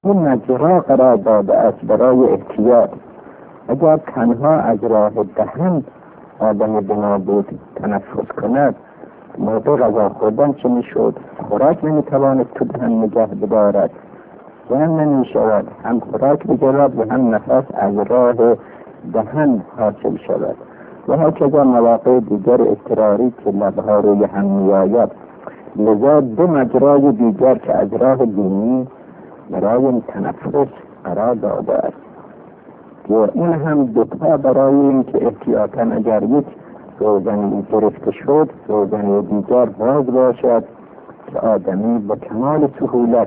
این مجرا قرار داده است برای احتیاط. اگر تنها از راه دهن آدم بنابود تنفس کند، موقع غذا خوردن چه میشد؟ خوراک نمیتواند تو دهن نگه بدارد، جمع نمیشود، هم خوراک بگیرد و هم نفس از راه دهن حاصل شود. و هکذا مواقع دیگر اضطراری که لبها روی هم میآید. لذا دو مجرای دیگر که از راه بینی برای تنفس قرار داده است که این هم دوتا برای این که احتیاطاً اگر یک روزنی گرفته شد، روزنی دیگر باز باشد که آدمی با کمال سهولت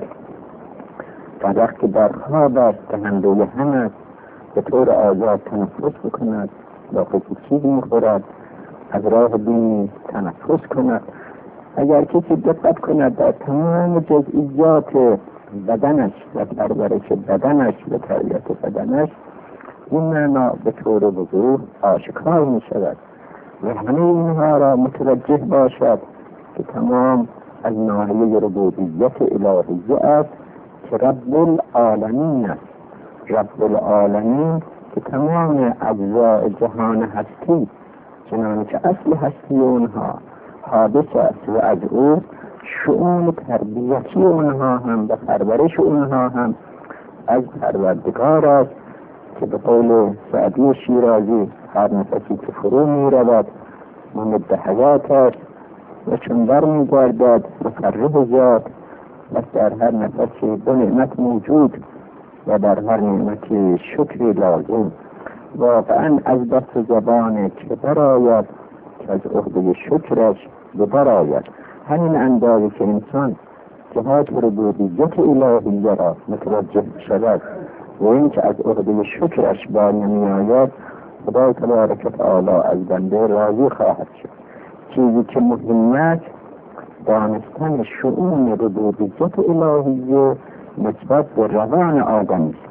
و وقتی در خواب است دهنده هم است به طور آزاد تنفس بکند، یا خودی چیزی میخورد، از راه بینی تنفس کند. اگر کسی دقت کند در تمام جزئیات بدنش و پرورش بدنش و تربیت بدنش، این معنا به طور وضوح آشکار می شود و همه اینها را متوجه باشد که تمام از ناحیه ربوبیت الهیه است که رب العالمین است. رب العالمین که تمام اجزاء جهان هستی چنانچه اصل هستی اونها حادث است و از او شؤون تربیتی اونها هم و پرورش اونها هم از پروردگار است که به قول سعدی شیرازی هر نفسی که فرو می رود ممد حیات است و چون بر می گردد مفرح ذات و در هر نفسی دو نعمت موجود و در هر نعمتی شکری لازم. واقعا از دست زبان که برآید که از عهده شکرش برآید. همین اندازه که انسان جهات ربوبیت الهیه را متوجه شود و این که از عهده شکرش بر نمی آید، خدای تبارک و تعالی از بنده راضی خواهد شد. چیزی که مهم است دانستن شؤون ربوبیت الهیه نسبت به روان آدمی است.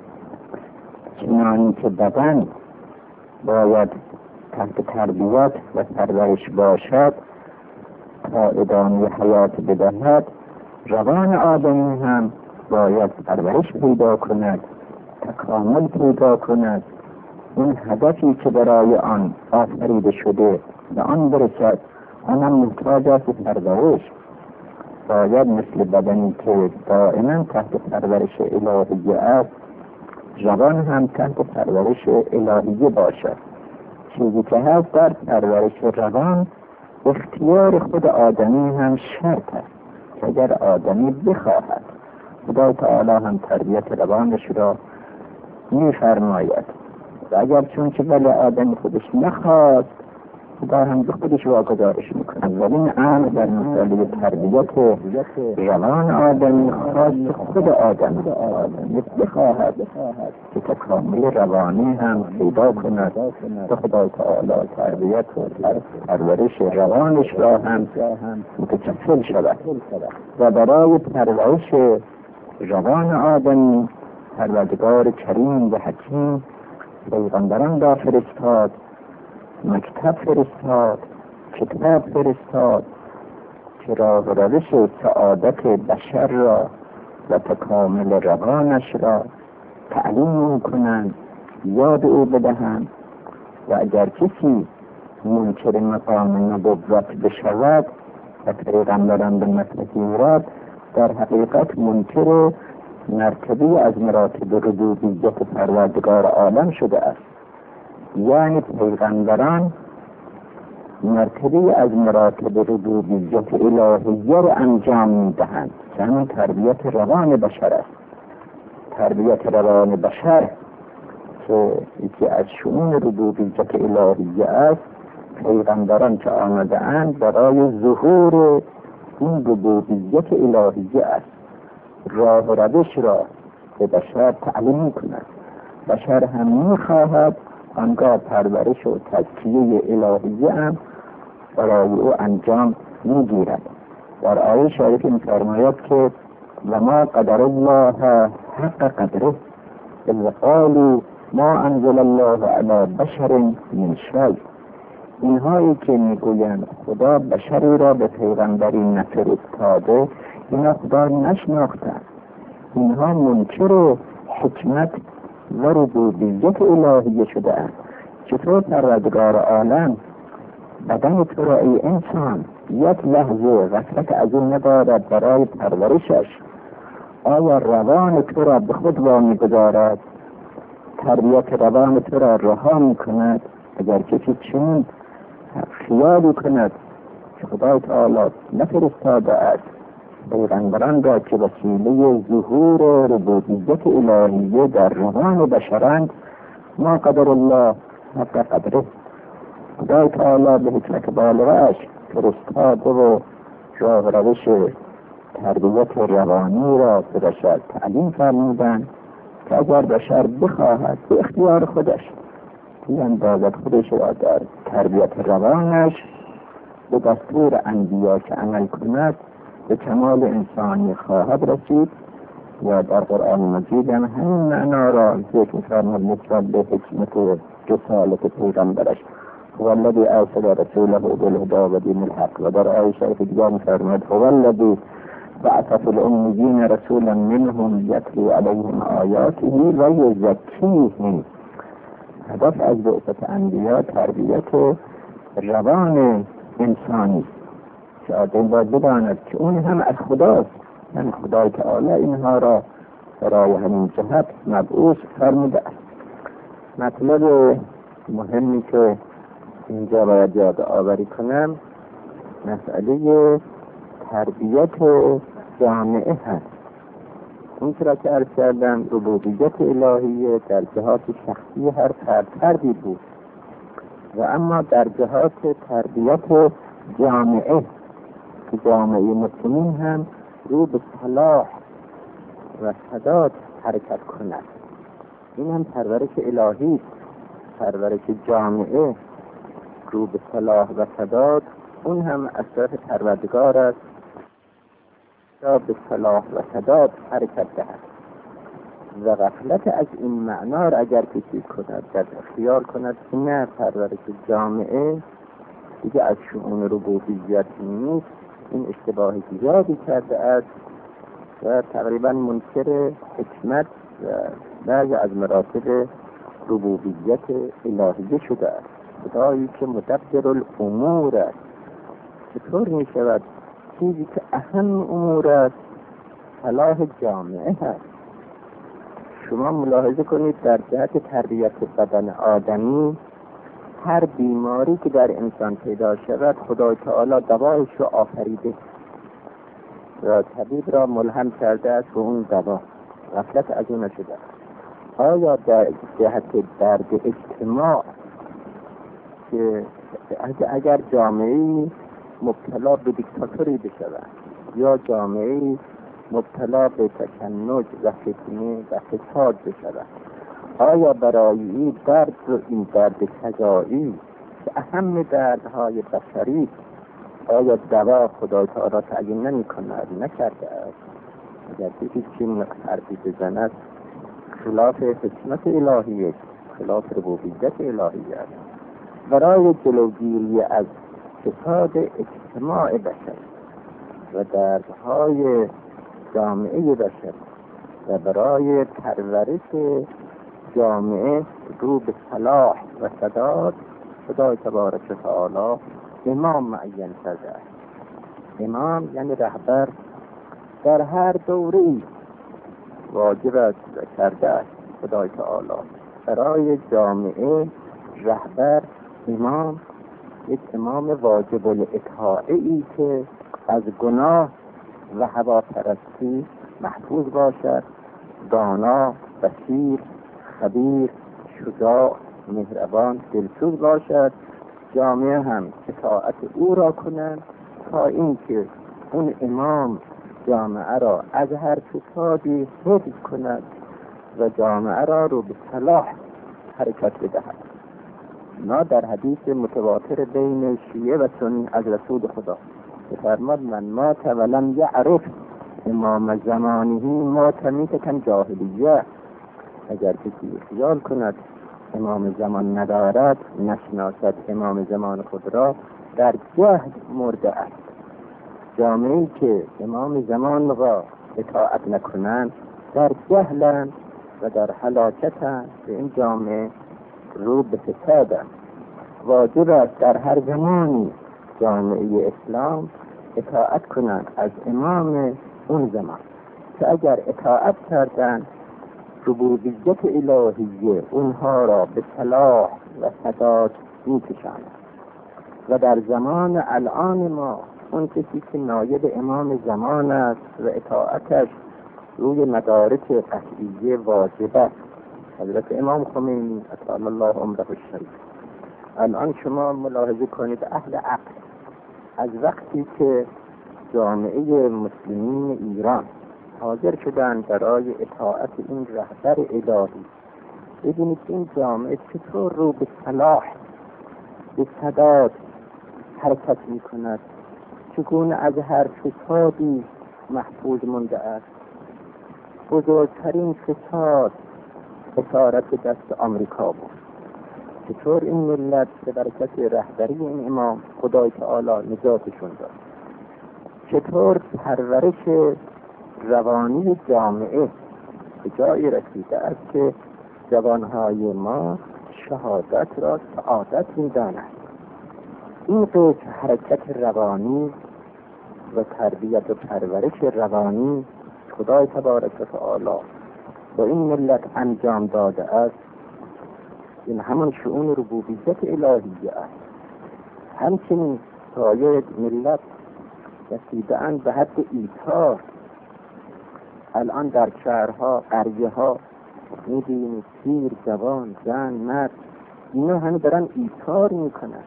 چنانی که بدن باید تحت تربیت و پرورش باشد تا ادامه حیات بدهد، روان آدمی هم باید پرورش پیدا کند، تکامل پیدا کند، این هدفی که برای آن آفریده شده به آن برسد. آنم محتاج است پرورش. باید مثل بدنی که دائما تحت پرورش الهیه است، روان هم تحت پرورش الهیه باشد. چیزی که هست در پرورش روان اختیار خود آدمی هم شرط است که اگر آدمی بخواهد، خدا تعالی هم تربیت روانش را می‌فرماید و اگر چون که ولی آدمی خودش نخواست، خدا هم به خودش واگذارش میکنه. اولین امر در مسئله تربیت روان آدمی خواست خود آدمی بخواهد که تکامل روانی هم پیدا کند و خدا تعالی تربیت و پرورش روانش را هم متکفل شود. و برای پرورش روان آدمی پروردگار کریم و حکیم پیغمبران را فرستاد، مکتب فرستاد، کتاب فرستاد که راه و روش سعادت بشر را و تکامل روانش را تعلیم کنند، یاد او بدهند. و اگر کسی منکر مقام نبوت بشود و پیغمبران به مطلقیرات، در حقیقت منکر مرتبه از مراتب ربوبیت پروردگار عالم شده است. یعنی پیغمبران مرتبه از مراتب ربوبیت الهیه را انجام میدهند که همین تربیت روان بشر است. تربیت روان بشر که یکی از شؤون ربوبیت الهیه است، پیغمبران که آمده اند برای ظهور این ربوبیت الهیه است. راه و روش را به بشر تعلیم می‌کند. بشر هم می‌خواهد آنگاه پرورش و تزکیه الهیه هم برای او انجام می‌گیرد. در آیه شریف می‌فرماید که و ما قدر الله حق قدره اذ قالوا ما انزل الله علی بشر من شیء. اینهایی که میگویند خدا بشری را به پیغمبری نفرستاده، اینا خدا نشناختند. اینها منکر حکمت و ربوبیت الهیه شده است. چطور پروردگار عالم بدن تو را ای انسان یک لحظه غفلت از این ندارد برای پرورشش؟ آیا روان تو را به خود وامی گذارد؟ تربیت روان تو را رها می کند؟ اگر کسی چنین خیالی کند که خدای تعالی نفرستاده است پیغمبران را که وسیله ظهور ربوبیت الهیه در روان بشرند، ما قدر الله حق قدره. خدای تعالی به حکمت بالغش فرستاده و راه روش تربیت روانی را به بشر تعلیم فرمودند که اگر بشر بخواهد به اختیار خودش بیندازد خودش را در تربیت روانش به دستور انبیا که عمل کند به کمال انسانی خواهد رسید. و در قرآن مجید هم همین معنا را ذکر فرمود نسبت به حکمت رسالت پیغمبرش، هو الذی ارسل رسوله بالهدی و دین الحق. و در آیه شریف دیگر می‌فرماید هو الذی بعث فی الأمیین رسولا منهم یتلو علیهم آیاته و یزکیهم. هدف از بعثت انبیا تربیت روان انسانی که آدم باید بداند که اون هم از خداست، یعنی خدای تعالی اینها را برای همین جهت مبعوث فرموده است. مطلب مهمی که اینجا باید یاد آوری کنم مسئله تربیت جامعه هست. اون را که عرض کردم ربوبیت الهیه در جهات شخصی هر فردی بود، و اما در جهات تربیت جامعه که جامعه مسلمین هم رو به صلاح و سداد حرکت کند، این هم پرورش الهی است. پرورش جامعه رو به صلاح و سداد اون هم از طرف پروردگار است تا به صلاح و سداد حرکت دهد. و غفلت از این معنا را اگر کسی کند در اختیار کند که نه پرورش جامعه دیگه از شؤون ربوبیت نیست، این اشتباهی زیادی کرده است و تقریبا منکر حکمت و بعضی از مراتب ربوبیت الهیه شده است. خدایی که مدبر الامور است، چطور می شود چیزی که اهم امور است صلاح جامعه هست؟ شما ملاحظه کنید در جهت تربیت بدن آدمی هر بیماری که در انسان پیدا شود خدای تعالی دوایش رو آفریده و طبیب را ملهم کرده است به اون دوا، غفلت از اون نشده. آیا در جهت درد اجتماع که اگر جامعه مبتلا به دیکتاتوری بشود یا جامعه مبتلا به تشنج و فتنه و فساد بشود، آیا برای این درد و این درد سجایی که اهم دردهای بشری آیا دوا خدای تعالی تعیین نمی کند؟ نکرده است. اگر کسی چین حرفی بزند خلاف حکمت الهیه، خلاف ربوبیت الهیه است. برای جلوگیری از فساد اجتماع بشر و دردهای جامعه بشر و برای پرورش جامعه رو به صلاح و سداد خدای تبارک و تعالی امام معین کرده است. امام یعنی رهبر در هر دوری واجب است کرده است. خدای تعالی برای جامعه رهبر امام یک امام واجب الاطاعه‌ای که از گناه و هواپرستی محفوظ باشد، دانا، بصیر، خبیر، شجاع، مهربان، دلسوز باشد. جامعه هم اطاعت او را کنند تا اینکه اون امام جامعه را از هر فسادی حفظ کند و جامعه را رو به صلاح حرکت بدهد. ما در حدیث متواتر بین شیعه و سنی از رسول خدا فرمود من مات ولم یعرف امام زمانه مات میتة جاهلیه. اگر کسی خیال کند امام زمان ندارد، نشناسد امام زمان خود را، در جهل مرده است. جامعه‌ای که امام زمان را اطاعت نکنند در جهلند و در هلاکتند، به این جامعه رو به فسادند. واجب است در هر زمانی جامعه اسلام اطاعت کنند از امام اون زمان، که اگر اطاعت کردند ربوبیت الهیه اونها را به صلاح و سداد می‌کشاند. و در زمان الان ما اون کسی که نایب امام زمان است و اطاعتش روی مدارک قطعیه واجب است، حضرت امام خمینی اطال الله عمره الشریف. الان شما ملاحظه کنید اهل عقل از وقتی که جامعه مسلمین ایران حاضر شدن برای اطاعت این رهبر الهی، ببینید این جامعه چطور رو به صلاح به سداد حرکت می کند، چگونه از هر فسادی محفوظ مونده است. بزرگترین فساد اسارت دست آمریکا بود. چطور این ملت به برکت رهبری این امام خدای تعالی نجاتشون داد. چطور پرورش روانی جامعه به جایی رسیده است که جوانهای ما شهادت را سعادت می‌دانند. این قسم حرکت روانی و تربیت و پرورش روانی خدای تبارک و تعالی با این ملت انجام داده است. این همان شؤون ربوبیت الهیه است. همچنین سایر ملت رسیده اند به حد ایثار. الان در شهرها قریه ها می‌بینید پیر، جوان، زن، مرد، اینا همه دارن ایثار میکنن.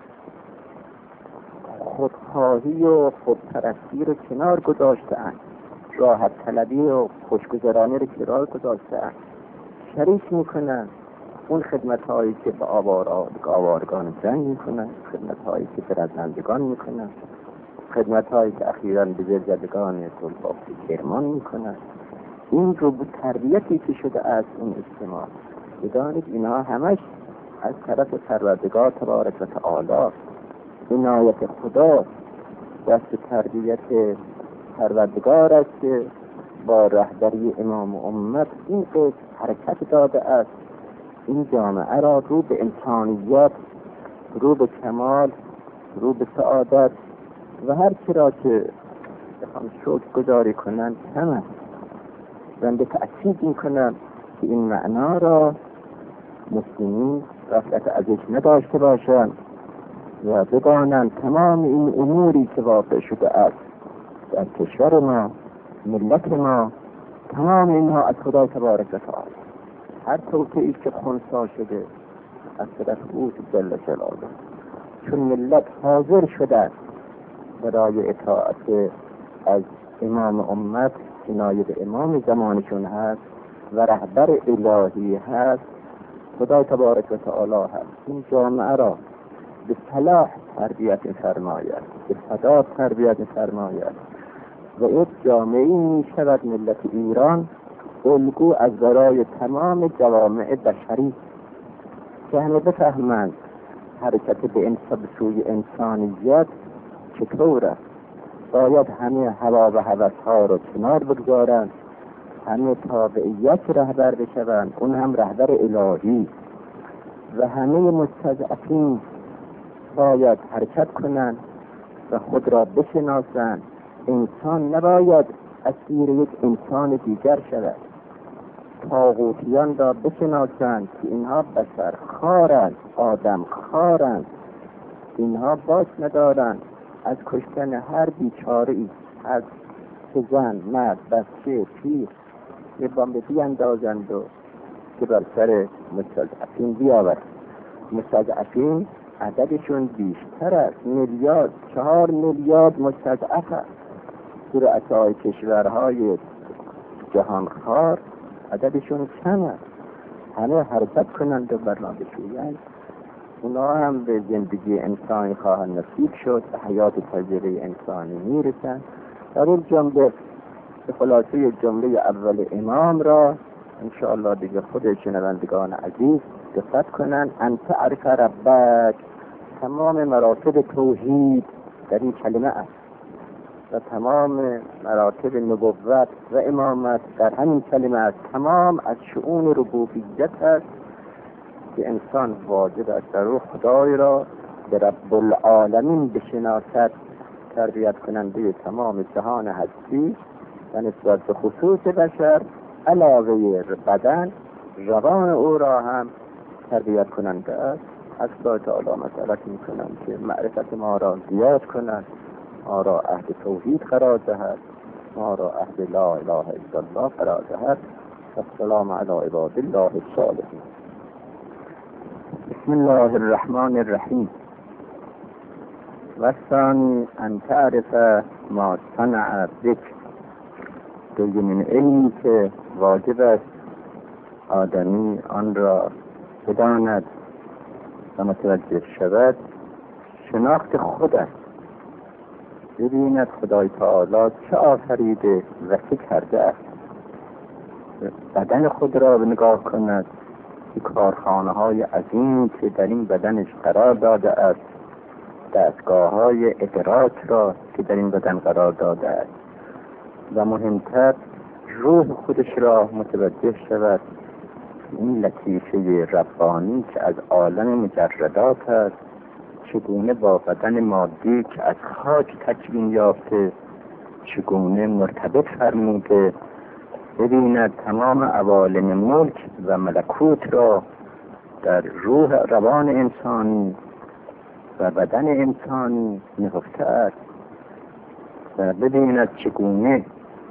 خودخواهی و خودپرستی رو کنار گذاشته‌اند، راحت طلبی و خوشگذرانی رو کنار گذاشته‌اند، شریک میکنن اون خدمت‌هایی که به آوارگان جنگ میکنن، خدمت‌هایی که به رزمندگان میکنن، خدمت‌هایی که اخیراً به زلزلگان گلبافت کرمان میکنن. این رو به تربیتی که شده از این اجتماع، بدانید اینها همش از طرف پروردگار تبارک و تعالی، عنایت خدا دست تربیت پروردگار است که با رهبری امام امت این قسم حرکت داده است. این جامعه را رو به انسانیت، رو به کمال، رو به سعادت و هر چی را که بخوام شکر گذاری کنند کم است. بنده تأکید میکنم که این معنا را مسلمین غفلت ازش نداشته باشند و بدانند تمام این اموری که واقع شده است در کشور ما، ملت ما، تمام اینها از خدای تبارک و تعالی. هر توطئه‌ای که خنثی شده از طرف او جل جلاله، چون ملت حاضر شده برای اطاعت از امام امت که نایب امام زمانشون هست و رهبر الهی هست، خدای تبارک و تعالی هست این جامعه را به صلاح تربیت فرماید، به سداد تربیت فرماید و این جامعه می شود ملت ایران الگو از برای تمام جوامع بشری که همه بفهمند حرکت به سوی انسانیت چطور است. باید همه هوا و هوس‌ها را کنار بگذارند، همه تابعیت رهبر بشوند، اون هم رهبر الهی، و همه مستضعفین باید حرکت کنند و خود را بشناسند. انسان نباید اسیر یک انسان دیگر شود. طاغوتیان را بشناسند که اینها بشر خارند، آدم خارند، اینها باک ندارند از کشتن هر بیچاره‌ای، از زن، مرد، بچه، پیر یه بمب بیاندازند و که بر سر مستضعفین بیاورند. مستضعفین عددشون بیشتر است، 4 میلیارد مستضعف است. در رؤسای کشورهای جهانخوار عددشون کم است. همه حرکت کنند و برنامه بشویند، اونا هم به زندگی انسانی خواهند نصیب شد، به حیات تجربه انسانی میرسند. در این جمله به خلاصه جمله اول امام را انشاءالله دیگه خود شنوندگان عزیز دقت کنند. انت عرف ربک، تمام مراتب توحید در این کلمه است. و تمام مراتب نبوت و امامت در همین کلمه است. تمام از شؤون ربوبیت است که انسان واجب است در روح خدای را به رب العالمین بشناسد، تربیت کننده تمام جهان هستی و نسبت به خصوص بشر علاوه بدن روان او را هم تربیت کننده است. از خدای تعالی مسئلت می کنند که معرفت ما را زیاد کند، ما را عهد توحید قرار دهد، ما را عهد لا اله الا الله قرار دهد. السلام علی عباد الله الصالحین. بسم الله الرحمن الرحیم. والثانی ان تعرف ما صنع بک. دومین علمی که واجب است آدمی آن را بداند و متوجه شود شناخت خود است. ببیند خدای تعالی چه آفریده و چه کرده است. بدن خود را نگاه کند که کارخانه های عظیم که در این بدنش قرار داده است، دستگاه های ادراک را که در این بدن قرار داده است، و مهمتر روح خودش را متوجه شود این لطیفه ربانی که از عالم مجردات است چگونه با بدن مادی که از خاک تکوین یافته چگونه مرتبط فرموده. ببیند تمام عوالم ملک و ملکوت را در روح روان انسانی و بدن انسانی نهفته است و ببیند چگونه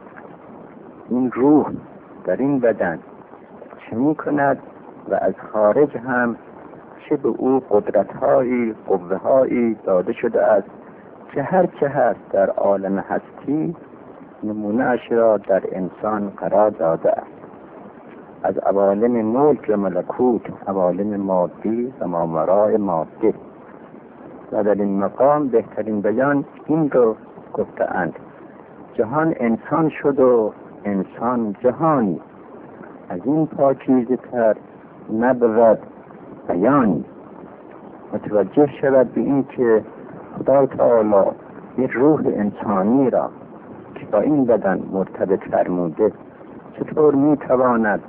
این روح در این بدن چه می کند و از خارج هم چه به او قدرت‌هایی قوه‌هایی داده شده است که هر چه هست در عالم هستی نمونه اش را در انسان قرار داده است. از عوالم ملک و ملکوت، عوالم مادی و ماورای مادی. و در این مقام بهترین بیان این رو گفته‌اند: جهان انسان شد و انسان جهانی، از این پاکیزه تر نبود بیانی. متوجه شود به این که خدای تعالی یک روح انسانی را که با این بدن مرتبط فرموده چطور میتواند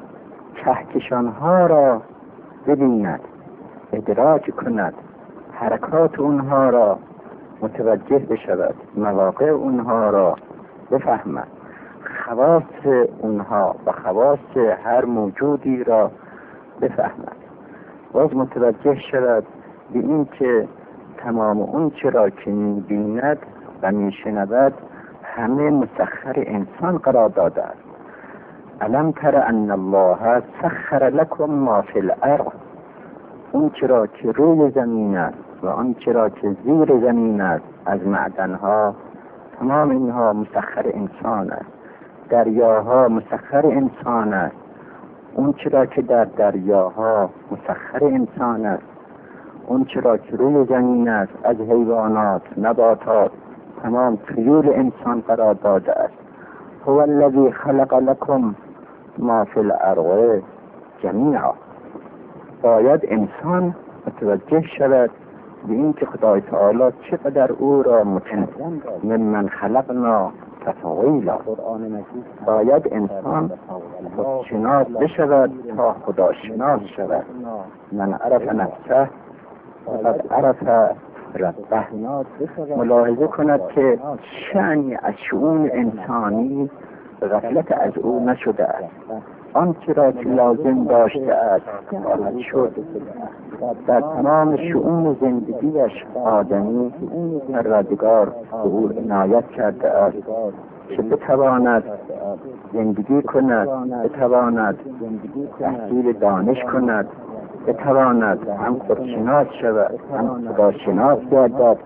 کهکشانها را ببیند، ادراک کند، حرکات اونها را متوجه بشود، مواقع اونها را بفهمد، خواص اونها و خواص هر موجودی را بفهمد. باز متوجه شود به این که تمام اون چرا که می‌بیند و میشنود همه مسخر انسان قرار داده است. الم تر ان الله سخر لكم ما فی الارض. اون چرا که روی زمین است و آن چرا که زیر زمین است از معدنها، تمام اینها مسخر انسان است. دریاها مسخر انسان است. اون چرا که در دریاها مسخر انسان است. اون چرا که روی زمین است از حیوانات، نباتات، تمام طیور انسان قرار داده است. هو الذی خلق لكم ما فی الارض جمیعا. باید انسان متوجه شود به این که خدای تعالی چقدر او را متنزل ممن خلقنا تفضیلا. باید انسان خودشناس بشود تا خدا شناس شود. من عرف نفسه فقد عرف ربه. ملاحظه کند که شأنی از شؤون انسانی غفلت از او نشده است. آنچه را که لازم داشته است خواهد شد. در تمام شؤون زندگیش آدمی پروردگار به او عنایت کرده است که بتواند زندگی کند، بتواند تحصیل دانش کند، بتواند هم خودشناس شود، هم خداشناس گردد.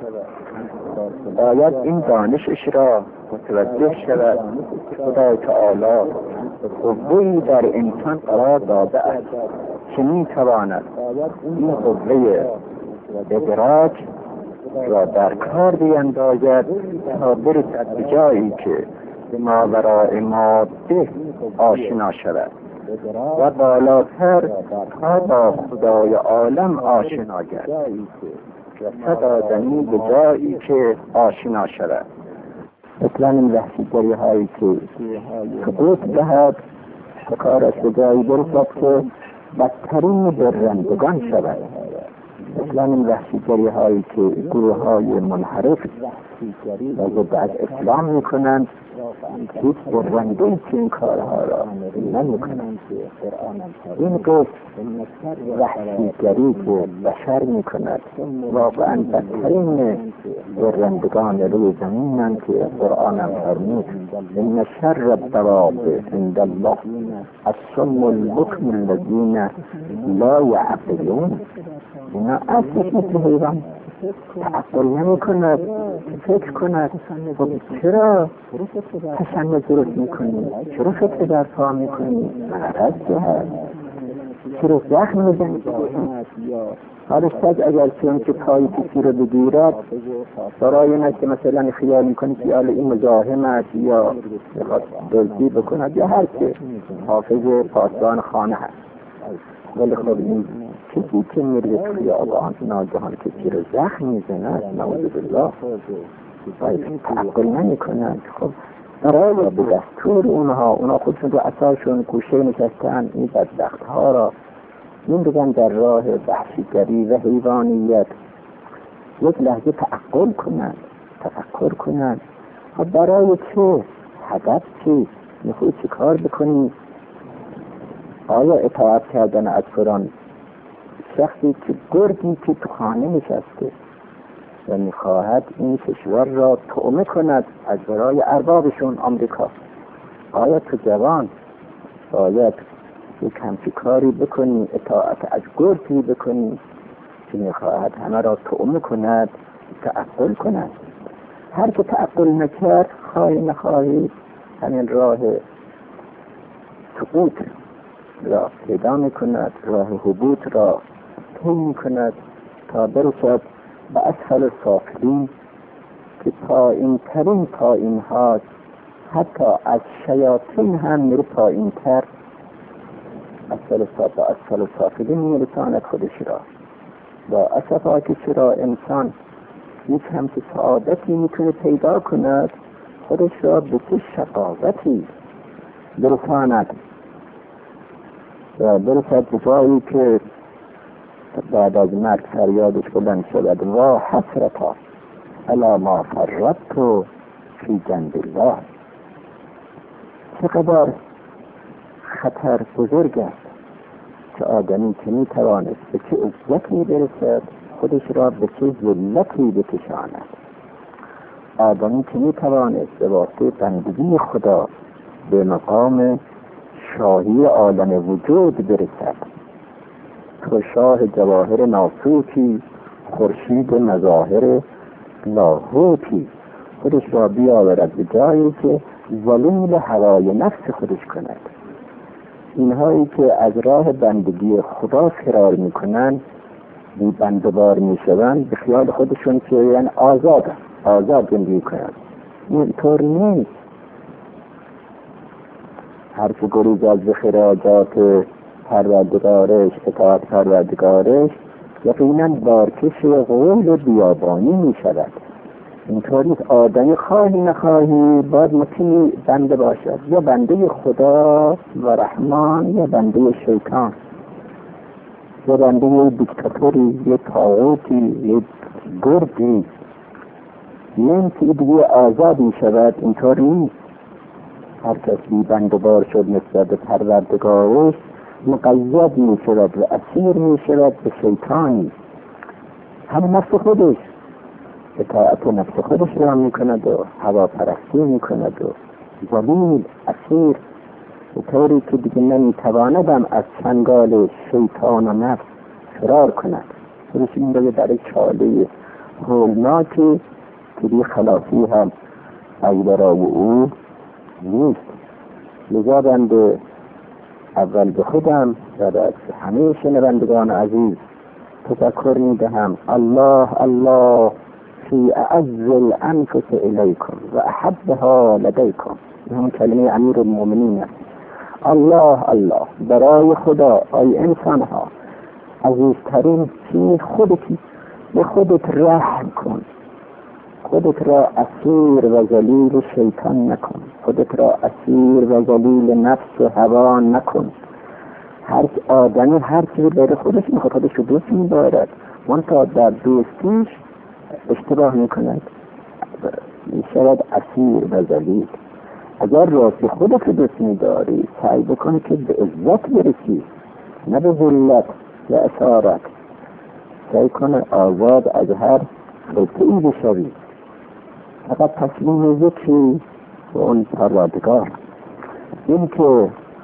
باید این دانشش را متوجه شود خدای تعالی قوه‌ای در انسان قرار داده است که میتواند این قوه ادراک را در کار بیندازد تا برسد به جایی که به ماورای ماده آشنا شود و بالاتر تا با خدای عالم آشنا گردد. رسد آدمی به جایی که آشنا شود. مثلا این وحشیگری هایی که سقوط دهد کارش به جایی برسد که بدترین برندگان شود. مثلا این وحشیگری هایی که گروه های منحرف و ضد از اسلام میکنند هیچ برنده‌ای که این کارها را نمیکنند. این قسم وحشیگری که بشر میکند واقعا بدترین برندگان روی زمینند که قرآن هم فرمود ان شر الدواب عند الله الصم البکم الذین لا یعقلون. اینا اصلی مثل حیوان تعقل نمی کند، فکر کند. خب چرا تشنج درست میکنی؟ چرا فکر در پا میکنی؟ مرض که هست. چرا زخم میزنی؟ حالا سگ اگر چون که پای کسی رو بگیرد برای اینه که مثلا خیال میکنی که این مزاحم است یا میخواد دزدی بکند یا هر که حافظ پاسبان خانه هست. ولی خب این کسی که میره تو خیابان ناگهان کسی رو زخم میزند نعوذ بالله باید تعقل نمی کنند. خب برای به دستور اونا خودشون رو عصاشون کوشه نشستن این بدبخت ها را این بگن در راه وحشیگری و حیوانیت یک لحظه تعقل کنند، تفکر کنند. خب برای چه؟ هدف چی؟ میخوای چی کار بکنی؟ آیا اطاعت کردن از قرآن شخصی که گردی که تو خانه نشسته و میخواهد این کشور را طعمه کند از برای اربابشون آمریکا، آیا تو جوان باید یک همچی کاری بکنی، اطاعت از گردی بکنی که میخواهد همه را طعمه کند؟ تعقل کند. هر که تعقل نکرد خواهی نخواهی همین راه سقوط را پیدا میکند، راه حبوط را طی میکند تا برسد به اسفل سافلین که پایین ترین پایین هاست، حتی از شیاطین هم میره پایین تر. اسفل سافلین میرساند خودش را. با اسفا که چرا انسان یک همچه سعادتی میتونه پیدا کند خودش را به چه شقاوتی برساند و برسد به جایی که بعد از مرگ فریادش بلند شود وا حسرتا علی ما فرطت فی جنب الله. چقدر خطر بزرگ است که آدمی که میتوانست به چه عزتی برسد خودش را به چه ذلتی بکشاند. آدمی که میتوانست به واسطه بندگی خدا به مقام شاهی عالم وجود برسد. تو شاه جواهر ناسوتی، خورشید مظاهر لاهوتی، خودش را بیاورد به جایی که ذلیل هوای نفس خودش کند. اینهایی که از راه بندگی خدا فرار میکنن بی بندبار میشوند به خیال خودشون که یعنی آزاد زندگی کنند. اینطور نیست. هر که گریز از خراجات پروردگارش، اطاعت پروردگارش، یقینا بارکش غول بیابانی می شود. اینطوری آدمی خواهی نخواهی باید مطیع بنده باشد، یا بنده خدا و رحمان یا بنده شیطان، یا بنده دیکتاتوری، یا طاغوتی، یا گردی. این که دیگه آزاد می شود. اینطور نیست. هر کسی بندبار شد نسبت به پروردگارش مقید می شود و اسیر می شود به شیطانی. هم نفس خودش اطاعت نفس خودش را می کند و هواپرستی می کند و ذلیل اسیر به طوری که دیگه نمی تواندم از چنگال شیطان و نفس فرار کند. این دیگه در چاله هولناکی که دی خلاصی هم از برای او نیست. لذا بنده اول به خودم و بعد همه شنوندگان عزیز تذکر میدهم الله الله فی اعز الانفس الیکم و احبها لدیکم. این کلمه امیر المؤمنین است. الله الله برای خدا ای انسان ها عزیزترین چیز خودتی. به خودت رحم کن. خودت را اسیر و ذلیل شیطان نکن، خودت را اسیر و ذلیل نفس و هوا نکن. هر آدمی هر چیزی برای خودش میخواد، خودش رو دوست می‌دارد، منتها در دوستیش اشتباه میکند، میشود اسیر و ذلیل. اگر راستی خودت رو دوست می‌داری سعی بکنی که به عزت برسی، نه به ذلت و اسارت. سعی کنه آزاد از هر خطه‌ای بشوی، فقط تسلیم یکی و اون پروردگار. این که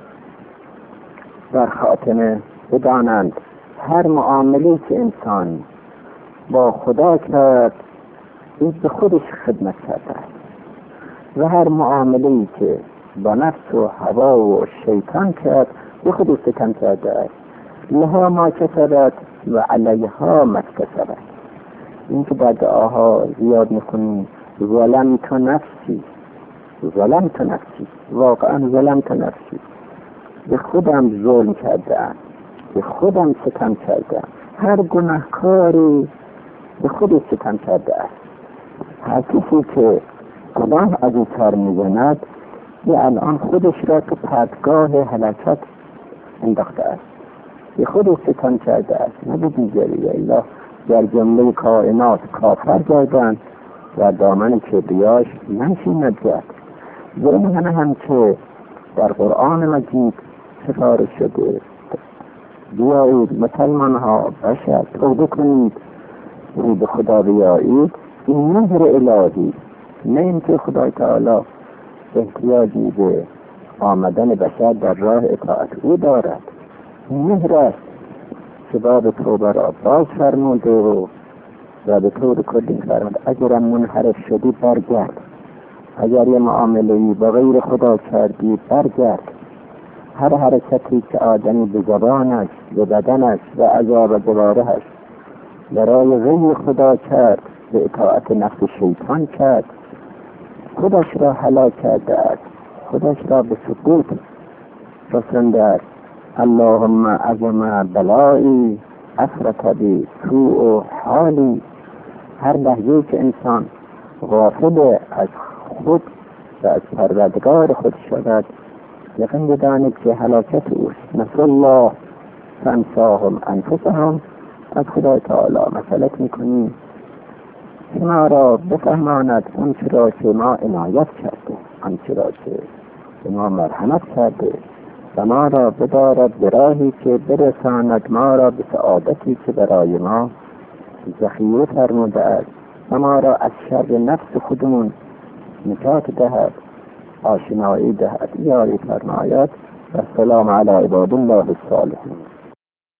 در خاتمه بدانند هر معاملی که انسان با خدا کرد این به خودش خدمت کرده است و هر معاملی که با نفس و هوا و شیطان کرد به خودش ستم کرده است. لها ما کسبت و علیها ما اکتسبت. این که در دعاها زیاد میکنیم ظلمت نفسی، ظلمت نفسی، واقعا ظلمت نفسی، به خودم ظلم کردم، به خودم ستم کردم. هر گناهکاری به خودش ستم کرده است. هر کسی که گناه از این کار می‌کند یه الان خودش را تو پدگاه هلاکت انداخته است، به خودش ستم کرده است، نه به دیگری. الا در جمله کائنات کافر گردند و دامن کبریاش ننشیند کرد. ظلم هم که در قرآن مجید سفارش شده، بیایید مسلمان ها بشر توبه کنید و به خدا بیایید. این مهر الهی، نه اینکه خدای تعالی احتیاجی به آمدن بشر در راه اطاعت او دارد. مهر است که باب توبه را باز فرموده و به طور کلی فرمود اگرم منحرف شدی برگرد، اگر یه معامله‌ای با غیر خدا کردی برگرد. هر حرکتی که آدمی به زبانش، به بدنش و اعضا و جوارحش برای غیر خدا کرد، به اطاعت نفس شیطان کرد، خودش را هلاک کرده است، خودش را به سقوط رسانده است. اللهم عظم بلایی افرط بی سوء حالی. هر لحظه که انسان غافل از خود و از پروردگار خود شود یقین بدانید که هلاکت اوست. نسأل الله فانساهم انفسهم. از خدای تعالی مسئلت میکنیم که ما را بفهماند آنچه را که ما عنایت کرده، آنچه را که به ما مرحمت کرده و ما را بدارد به راهی که برساند ما را به سعادتی که برای ما ذخیره فرموده است و ما را از شر نفس خودمون نجات دهد، آشنایی دهد. یاری فرماید. و السلام علی عباد الله الصالحین.